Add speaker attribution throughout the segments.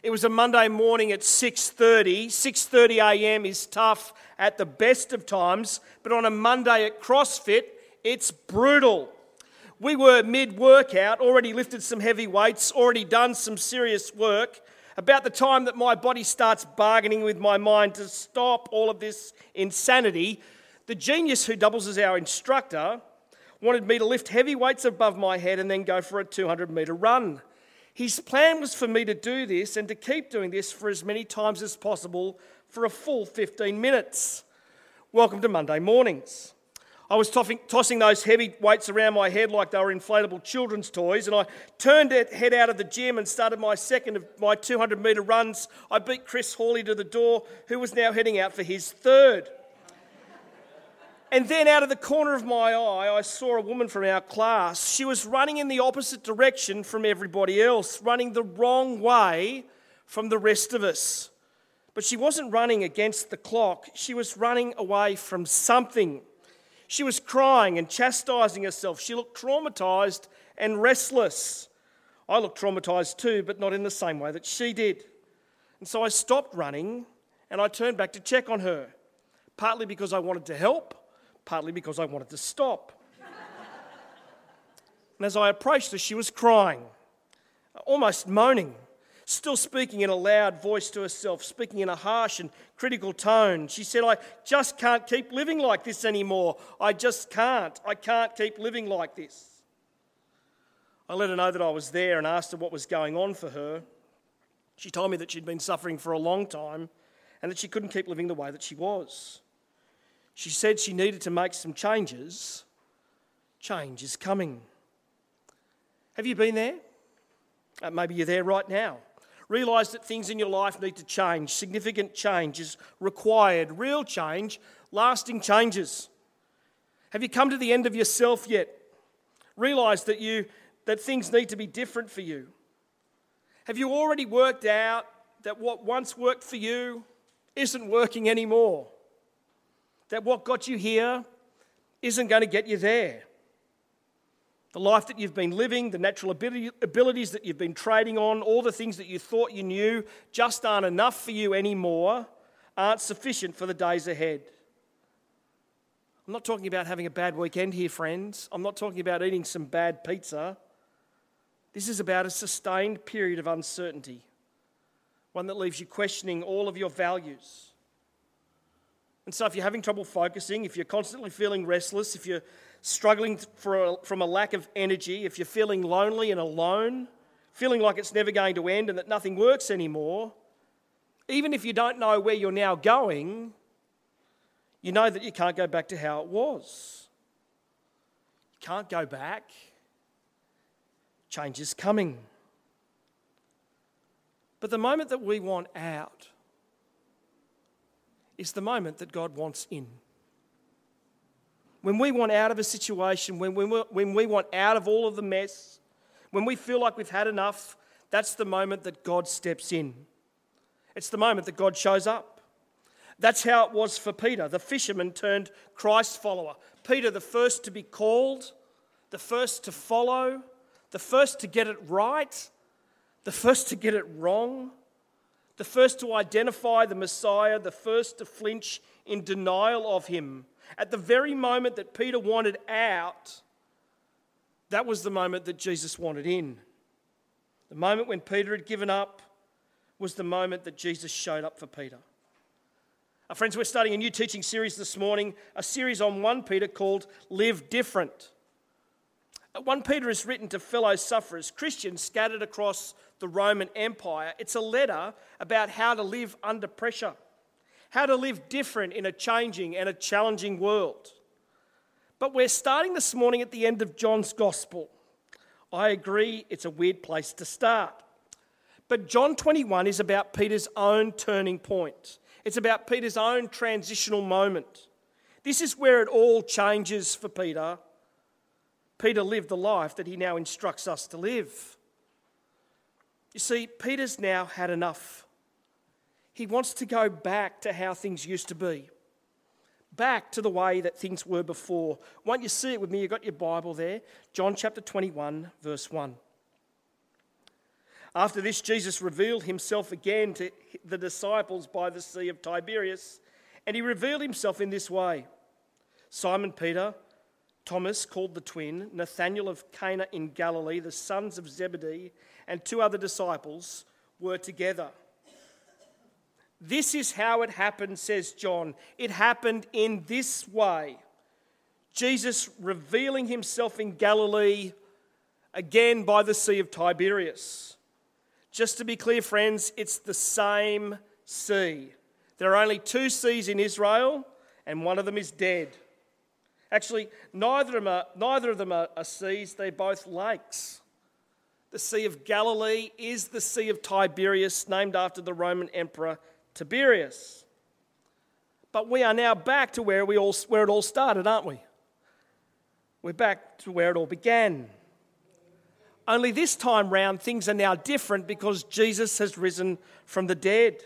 Speaker 1: It was a Monday morning at 6:30. 6:30 a.m. is tough at the best of times, but on a Monday at CrossFit, it's brutal. We were mid-workout, already lifted some heavy weights, already done some serious work. About the time that my body starts bargaining with my mind to stop all of this insanity, the genius who doubles as our instructor wanted me to lift heavy weights above my head and then go for a 200-metre run. His plan was for me to do this and to keep doing this for as many times as possible for a full 15 minutes. Welcome to Monday mornings. I was tossing those heavy weights around my head like they were inflatable children's toys, and I turned to head out of the gym and started my second of my 200-metre runs. I beat Chris Hawley to the door, who was now heading out for his third. And then out of the corner of my eye, I saw a woman from our class. She was running in the opposite direction from everybody else, running the wrong way from the rest of us. But she wasn't running against the clock. She was running away from something. She was crying and chastising herself. She looked traumatised and restless. I looked traumatised too, but not in the same way that she did. And so I stopped running and I turned back to check on her, partly because I wanted to help, partly because I wanted to stop. And as I approached her, she was crying, almost moaning, still speaking in a loud voice to herself, speaking in a harsh and critical tone. She said, "I just can't keep living like this anymore. I just can't. I can't keep living like this." I let her know that I was there and asked her what was going on for her. She told me that she'd been suffering for a long time and that she couldn't keep living the way that she was. She said she needed to make some changes. Change is coming. Have you been there? Maybe you're there right now. Realise that things in your life need to change. Significant change is required. Real change, lasting changes. Have you come to the end of yourself yet? Realise that things need to be different for you. Have you already worked out that what once worked for you isn't working anymore? That what got you here isn't going to get you there? The life that you've been living, the natural abilities that you've been trading on, all the things that you thought you knew just aren't enough for you anymore, aren't sufficient for the days ahead. I'm not talking about having a bad weekend here, friends. I'm not talking about eating some bad pizza. This is about a sustained period of uncertainty, one that leaves you questioning all of your values. And so if you're having trouble focusing, if you're constantly feeling restless, if you're struggling from a lack of energy, if you're feeling lonely and alone, feeling like it's never going to end and that nothing works anymore, even if you don't know where you're now going, you know that you can't go back to how it was. You can't go back. Change is coming. But the moment that we want out is the moment that God wants in. When we want out of a situation, when we want out of all of the mess, when we feel like we've had enough, that's the moment that God steps in. It's the moment that God shows up. That's how it was for Peter, the fisherman turned Christ follower. Peter, the first to be called, the first to follow, the first to get it right, the first to get it wrong, the first to identify the Messiah, the first to flinch in denial of him. At the very moment that Peter wanted out, that was the moment that Jesus wanted in. The moment when Peter had given up was the moment that Jesus showed up for Peter. Our friends, we're starting a new teaching series this morning, a series on 1 Peter called Live Different. 1 Peter is written to fellow sufferers, Christians scattered across the Roman Empire. It's a letter about how to live under pressure, how to live different in a changing and a challenging world. But we're starting this morning at the end of John's Gospel. I agree, it's a weird place to start. But John 21 is about Peter's own turning point. It's about Peter's own transitional moment. This is where it all changes for Peter. Peter lived the life that he now instructs us to live. You see, Peter's now had enough. He wants to go back to how things used to be, back to the way that things were before. Won't you see it with me? You've got your Bible there. John chapter 21, verse 1. After this, Jesus revealed himself again to the disciples by the Sea of Tiberias, and he revealed himself in this way. Simon Peter, Thomas, called the twin, Nathanael of Cana in Galilee, the sons of Zebedee, and 2 other disciples were together. This is how it happened, says John. It happened in this way. Jesus revealing himself in Galilee, again by the Sea of Tiberias. Just to be clear, friends, it's the same sea. There are only 2 seas in Israel, and one of them is dead. Actually, neither of them are seas, they're both lakes. The Sea of Galilee is the Sea of Tiberias, named after the Roman Emperor Tiberius. But we are now back to where it all started, aren't we? We're back to where it all began. Only this time round, things are now different because Jesus has risen from the dead.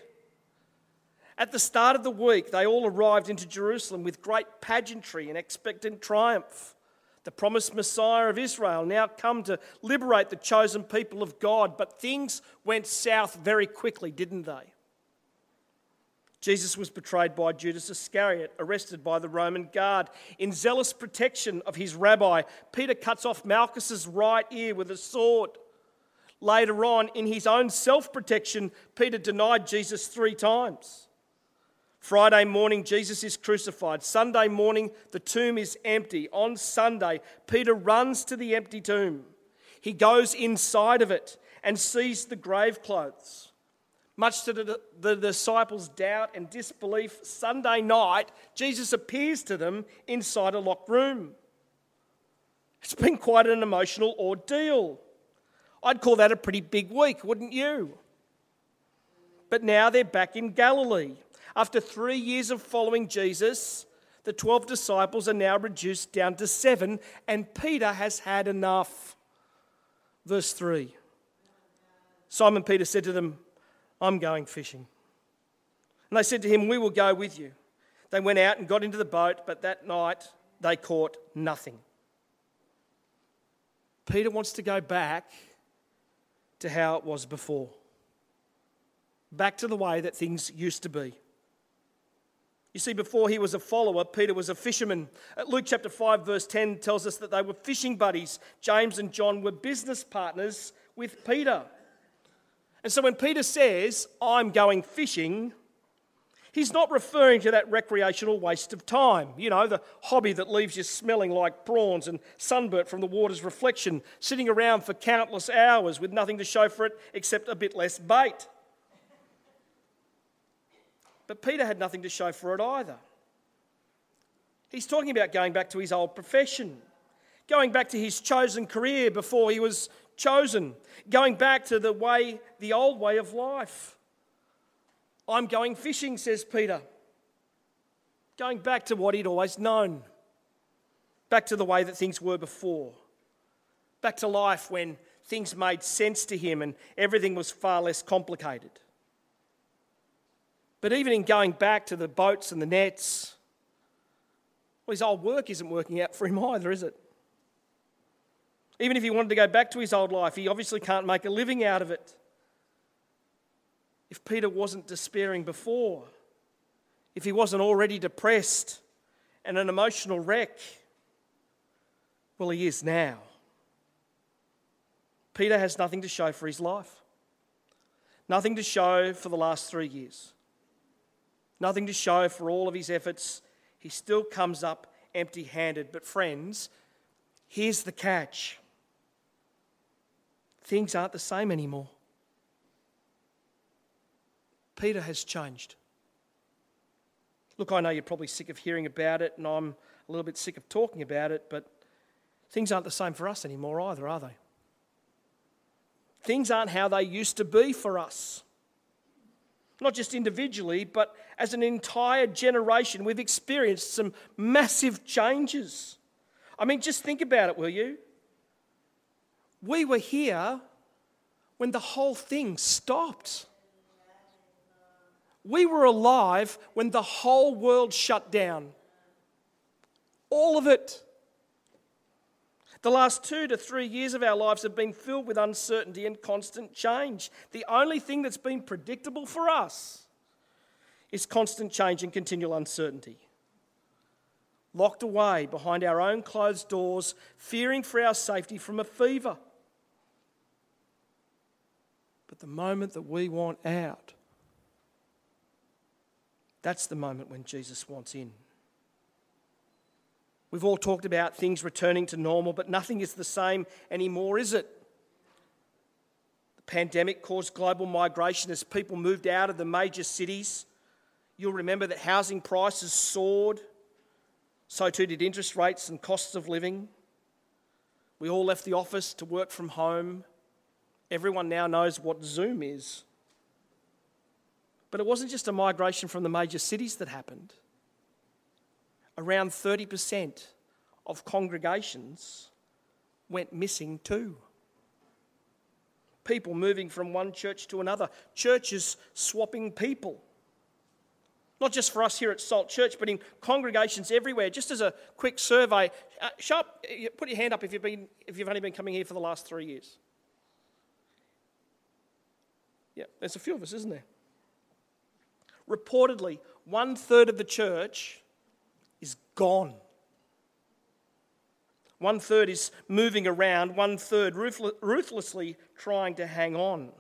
Speaker 1: At the start of the week, they all arrived into Jerusalem with great pageantry and expectant triumph. The promised Messiah of Israel now come to liberate the chosen people of God, but things went south very quickly, didn't they? Jesus was betrayed by Judas Iscariot, arrested by the Roman guard. In zealous protection of his rabbi, Peter cuts off Malchus's right ear with a sword. Later on, in his own self-protection, Peter denied Jesus 3 times. Friday morning, Jesus is crucified. Sunday morning, the tomb is empty. On Sunday, Peter runs to the empty tomb. He goes inside of it and sees the grave clothes. Much to the disciples' doubt and disbelief, Sunday night, Jesus appears to them inside a locked room. It's been quite an emotional ordeal. I'd call that a pretty big week, wouldn't you? But now they're back in Galilee. After 3 years of following Jesus, the 12 disciples are now reduced down to 7, and Peter has had enough. Verse 3. Simon Peter said to them, I'm going fishing. And they said to him, we will go with you. They went out and got into the boat, but that night they caught nothing. Peter wants to go back to how it was before. Back to the way that things used to be. You see, before he was a follower, Peter was a fisherman. Luke chapter 5 verse 10 tells us that they were fishing buddies. James and John were business partners with Peter. And so when Peter says, I'm going fishing, he's not referring to that recreational waste of time. You know, the hobby that leaves you smelling like prawns and sunburnt from the water's reflection, sitting around for countless hours with nothing to show for it except a bit less bait. But Peter had nothing to show for it either. He's talking about going back to his old profession, going back to his chosen career before he was chosen, going back to the old way of life. I'm going fishing, says Peter. Going back to what he'd always known. Back to the way that things were before. Back to life when things made sense to him and everything was far less complicated. But even in going back to the boats and the nets, well, his old work isn't working out for him either, is it? Even if he wanted to go back to his old life, he obviously can't make a living out of it. If Peter wasn't despairing before, if he wasn't already depressed and an emotional wreck, well, he is now. Peter has nothing to show for his life. Nothing to show for the last 3 years. Nothing to show for all of his efforts. He still comes up empty-handed. But friends, here's the catch. Things aren't the same anymore. Peter has changed. Look, I know you're probably sick of hearing about it, and I'm a little bit sick of talking about it, but things aren't the same for us anymore either, are they? Things aren't how they used to be for us. Not just individually, but as an entire generation, we've experienced some massive changes. I mean, just think about it, will you? We were here when the whole thing stopped. We were alive when the whole world shut down. All of it. The last 2 to 3 years of our lives have been filled with uncertainty and constant change. The only thing that's been predictable for us is constant change and continual uncertainty. Locked away behind our own closed doors, fearing for our safety from a fever. But the moment that we want out, that's the moment when Jesus wants in. We've all talked about things returning to normal, but nothing is the same anymore, is it? The pandemic caused global migration as people moved out of the major cities. You'll remember that housing prices soared. So too did interest rates and costs of living. We all left the office to work from home. Everyone now knows what Zoom is. But it wasn't just a migration from the major cities that happened. Around 30% of congregations went missing too. People moving from one church to another. Churches swapping people. Not just for us here at Salt Church, but in congregations everywhere. Just as a quick survey, put your hand up if you've only been coming here for the last 3 years. Yeah, there's a few of us, isn't there? Reportedly, 1/3 of the church is gone. 1/3 is moving around, 1/3 ruthlessly trying to hang on.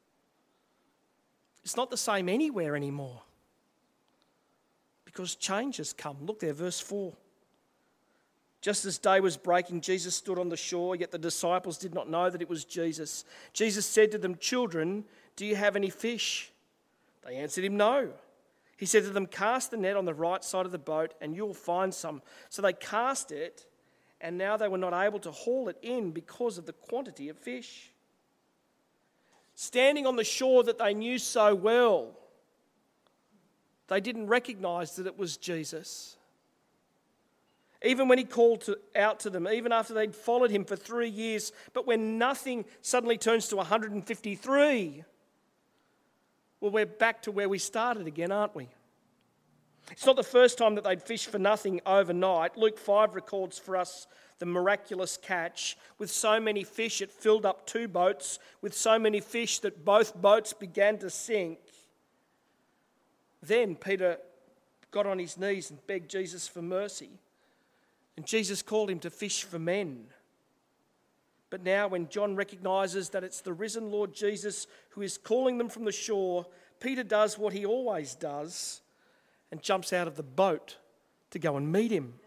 Speaker 1: It's not the same anywhere anymore because change has come. Look there, verse 4. Just as day was breaking, Jesus stood on the shore, yet the disciples did not know that it was Jesus. Jesus said to them, "Children, do you have any fish?" They answered him, "No." He said to them, "Cast the net on the right side of the boat and you will find some." So they cast it, and now they were not able to haul it in because of the quantity of fish. Standing on the shore that they knew so well, they didn't recognize that it was Jesus. Even when he called out to them, even after they'd followed him for 3 years, but when nothing suddenly turns to 153, well, we're back to where we started again, aren't we? It's not the first time that they'd fished for nothing overnight. Luke 5 records for us the miraculous catch. With so many fish, it filled up 2 boats, with so many fish that both boats began to sink. Then Peter got on his knees and begged Jesus for mercy. And Jesus called him to fish for men. But now when John recognises that it's the risen Lord Jesus who is calling them from the shore, Peter does what he always does and jumps out of the boat to go and meet him.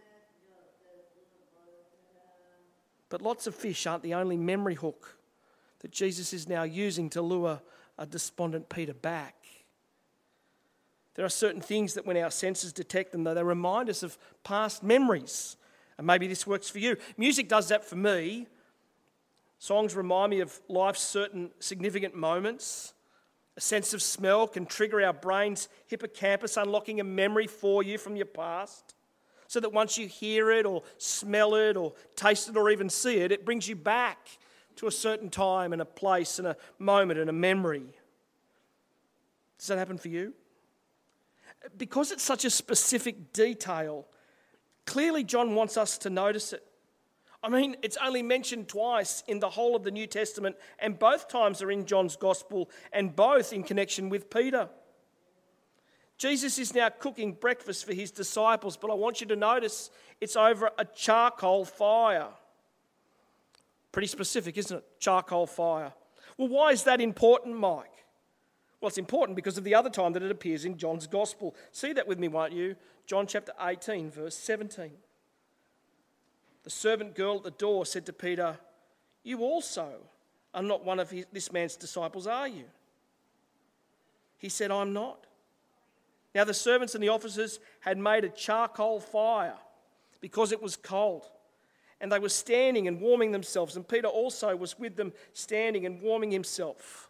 Speaker 1: But lots of fish aren't the only memory hook that Jesus is now using to lure a despondent Peter back. There are certain things that when our senses detect them, they remind us of past memories. And maybe this works for you. Music does that for me. Songs remind me of life's certain significant moments. A sense of smell can trigger our brain's hippocampus, unlocking a memory for you from your past, so that once you hear it or smell it or taste it or even see it, it brings you back to a certain time and a place and a moment and a memory. Does that happen for you? Because it's such a specific detail, clearly John wants us to notice it. I mean, it's only mentioned twice in the whole of the New Testament, and both times are in John's Gospel, and both in connection with Peter. Jesus is now cooking breakfast for his disciples, but I want you to notice it's over a charcoal fire. Pretty specific, isn't it? Charcoal fire. Well, why is that important, Mike? Well, it's important because of the other time that it appears in John's Gospel. See that with me, won't you? John chapter 18, verse 17. The servant girl at the door said to Peter, "You also are not one of this man's disciples, are you?" He said, "I'm not." Now the servants and the officers had made a charcoal fire because it was cold, and they were standing and warming themselves, and Peter also was with them standing and warming himself.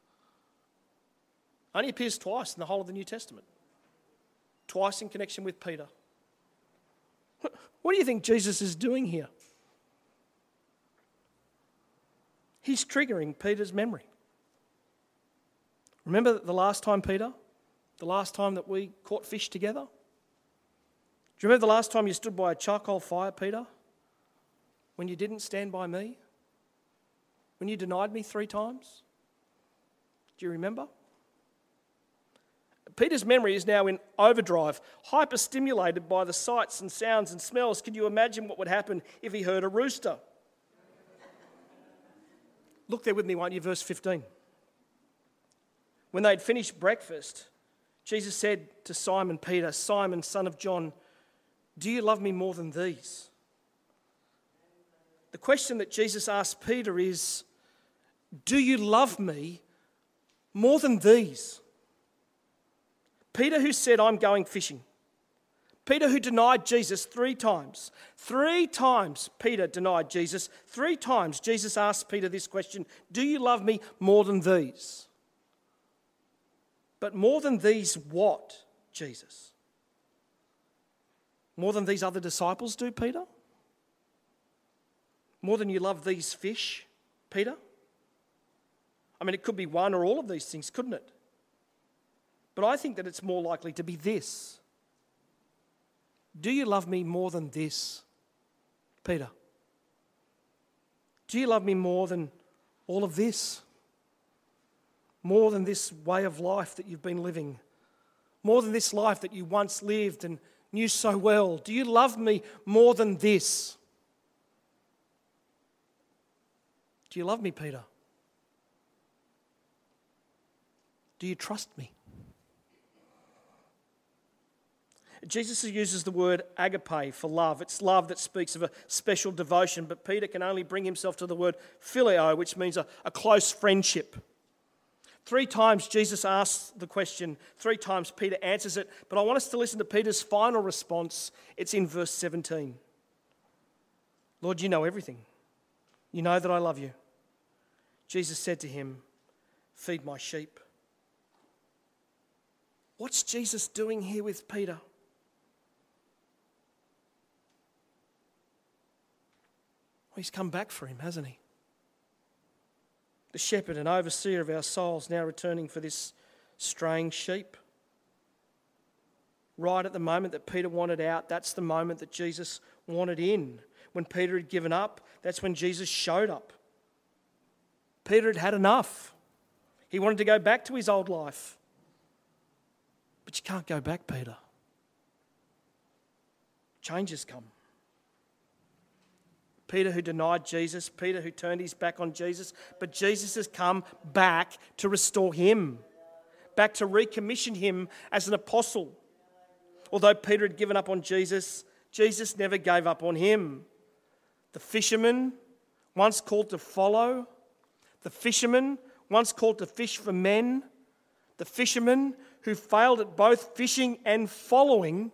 Speaker 1: Only appears twice in the whole of the New Testament. Twice in connection with Peter. What do you think Jesus is doing here? He's triggering Peter's memory. Remember the last time, Peter? The last time that we caught fish together? Do you remember the last time you stood by a charcoal fire, Peter? When you didn't stand by me? When you denied me 3 times? Do you remember? Peter's memory is now in overdrive, hyper-stimulated by the sights and sounds and smells. Can you imagine what would happen if he heard a rooster? Look there with me, won't you? Verse 15. When they'd finished breakfast, Jesus said to Simon Peter, "Simon, son of John, do you love me more than these?" The question that Jesus asked Peter is, do you love me more than these? Peter who said, "I'm going fishing." Peter who denied Jesus 3 times. 3 times Peter denied Jesus. 3 times Jesus asked Peter this question, do you love me more than these? But more than these what, Jesus? More than these other disciples do, Peter? More than you love these fish, Peter? I mean, it could be one or all of these things, couldn't it? But I think that it's more likely to be this. Do you love me more than this, Peter? Do you love me more than all of this? More than this way of life that you've been living? More than this life that you once lived and knew so well? Do you love me more than this? Do you love me, Peter? Do you trust me? Jesus uses the word agape for love. It's love that speaks of a special devotion, but Peter can only bring himself to the word phileo, which means a close friendship. 3 times Jesus asks the question, 3 times Peter answers it, but I want us to listen to Peter's final response. It's in verse 17. Lord, you know everything. You know that I love you. Jesus said to him, feed my sheep. What's Jesus doing here with Peter? He's come back for him, hasn't he? The shepherd and overseer of our souls now returning for this straying sheep. Right at the moment that Peter wanted out, that's the moment that Jesus wanted in. When Peter had given up, that's when Jesus showed up. Peter had had enough. He wanted to go back to his old life. But you can't go back, Peter. Change has come. Peter who denied Jesus, Peter who turned his back on Jesus, but Jesus has come back to restore him, back to recommission him as an apostle. Although Peter had given up on Jesus, Jesus never gave up on him. The fisherman, once called to follow, the fisherman, once called to fish for men, the fisherman who failed at both fishing and following,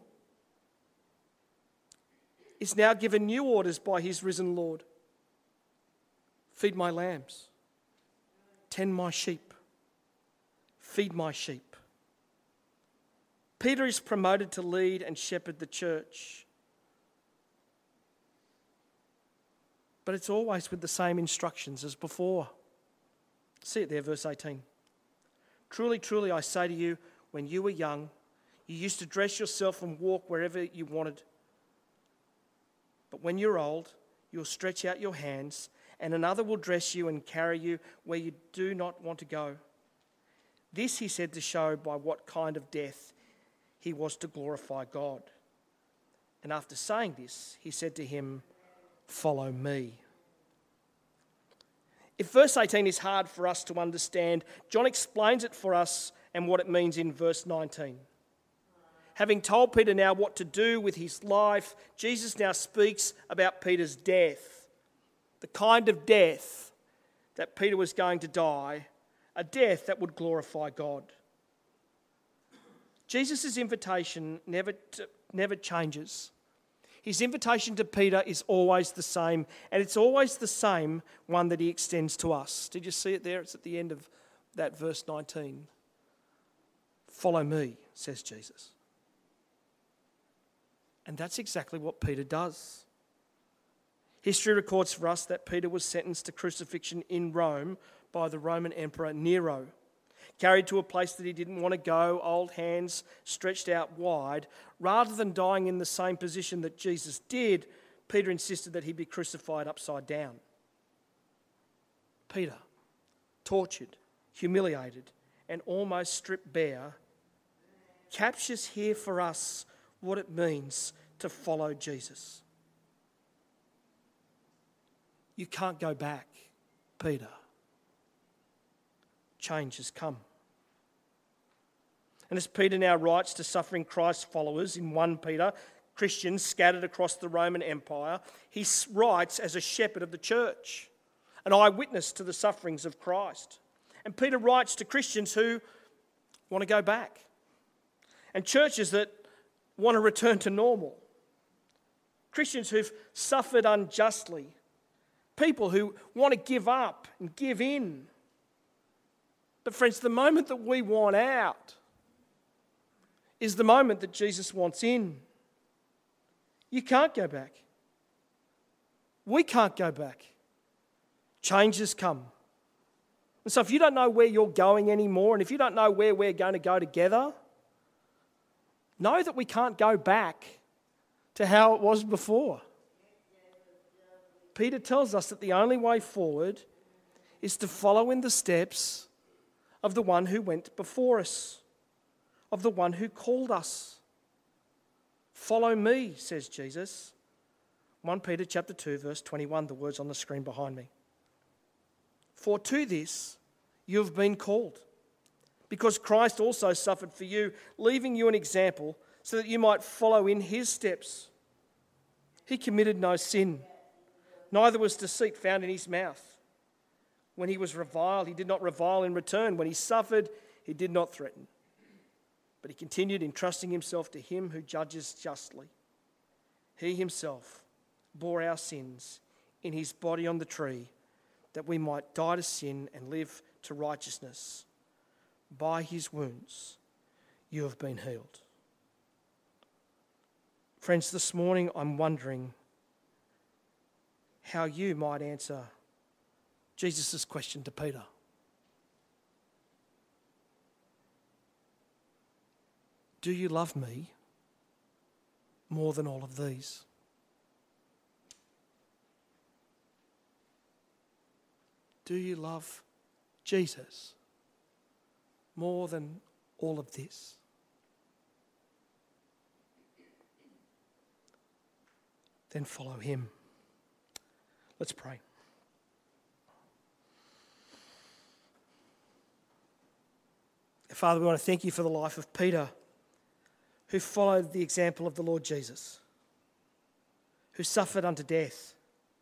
Speaker 1: is now given new orders by his risen Lord. Feed my lambs. Tend my sheep. Feed my sheep. Peter is promoted to lead and shepherd the church. But it's always with the same instructions as before. See it there, verse 18. Truly, truly, I say to you, when you were young, you used to dress yourself and walk wherever you wanted. But when you're old, you'll stretch out your hands, and another will dress you and carry you where you do not want to go. This he said to show by what kind of death he was to glorify God. And after saying this, he said to him, follow me. If verse 18 is hard for us to understand, John explains it for us and what it means in verse 19. Having told Peter now what to do with his life, Jesus now speaks about Peter's death, the kind of death that Peter was going to die, a death that would glorify God. Jesus' invitation never changes. His invitation to Peter is always the same, and it's always the same one that he extends to us. Did you see it there? It's at the end of that verse 19. Follow me, says Jesus. And that's exactly what Peter does. History records for us that Peter was sentenced to crucifixion in Rome by the Roman Emperor Nero. Carried to a place that he didn't want to go, old hands stretched out wide. Rather than dying in the same position that Jesus did, Peter insisted that he be crucified upside down. Peter, tortured, humiliated, and almost stripped bare, captures here for us what it means to follow Jesus. You can't go back, Peter. Change has come. And as Peter now writes to suffering Christ followers in 1 Peter, Christians scattered across the Roman Empire, he writes as a shepherd of the church, an eyewitness to the sufferings of Christ. And Peter writes to Christians who want to go back, and churches that want to return to normal, Christians who've suffered unjustly, people who want to give up and give in. But friends, the moment that we want out is the moment that Jesus wants in. You can't go back. We can't go back. Change has come. And so if you don't know where you're going anymore, and if you don't know where we're going to go together, know that we can't go back to how it was before. Peter tells us that the only way forward is to follow in the steps of the one who went before us, of the one who called us. Follow me, says Jesus. 1 Peter chapter 2, verse 21, the words on the screen behind me. For to this you have been called, because Christ also suffered for you, leaving you an example so that you might follow in his steps. He committed no sin, neither was deceit found in his mouth. When he was reviled, he did not revile in return. When he suffered, he did not threaten. But he continued entrusting himself to him who judges justly. He himself bore our sins in his body on the tree, that we might die to sin and live to righteousness. By his wounds you have been healed. Friends, this morning I'm wondering how you might answer Jesus' question to Peter. Do you love me more than all of these? Do you love Jesus more than all of this? Then follow him. Let's pray. Father, we want to thank you for the life of Peter, who followed the example of the Lord Jesus, who suffered unto death,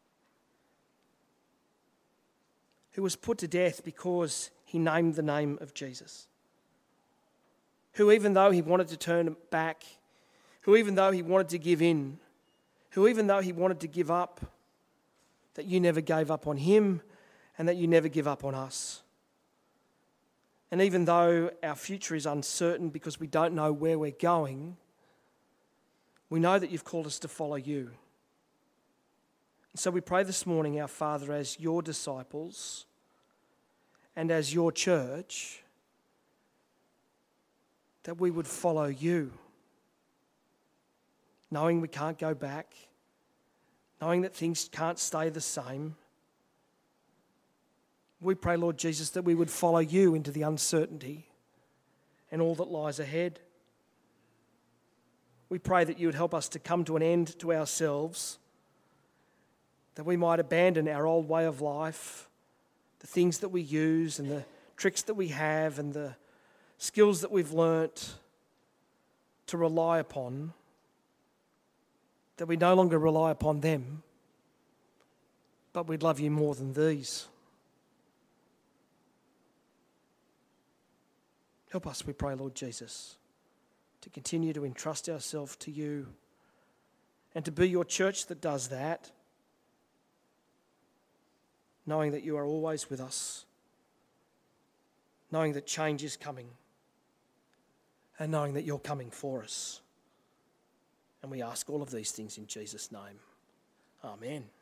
Speaker 1: who was put to death because he named the name of Jesus, who even though he wanted to turn back, who even though he wanted to give in, who even though he wanted to give up, that you never gave up on him and that you never give up on us. And even though our future is uncertain because we don't know where we're going, we know that you've called us to follow you. And so we pray this morning, our Father, as your disciples and as your church, that we would follow you, knowing we can't go back, knowing that things can't stay the same. We pray, Lord Jesus, that we would follow you into the uncertainty and all that lies ahead. We pray that you would help us to come to an end to ourselves, that we might abandon our old way of life, the things that we use and the tricks that we have and the skills that we've learnt to rely upon, that we no longer rely upon them, but we'd love you more than these. Help us, we pray, Lord Jesus, to continue to entrust ourselves to you and to be your church that does that, knowing that you are always with us, knowing that change is coming, and knowing that you're coming for us. And we ask all of these things in Jesus' name. Amen.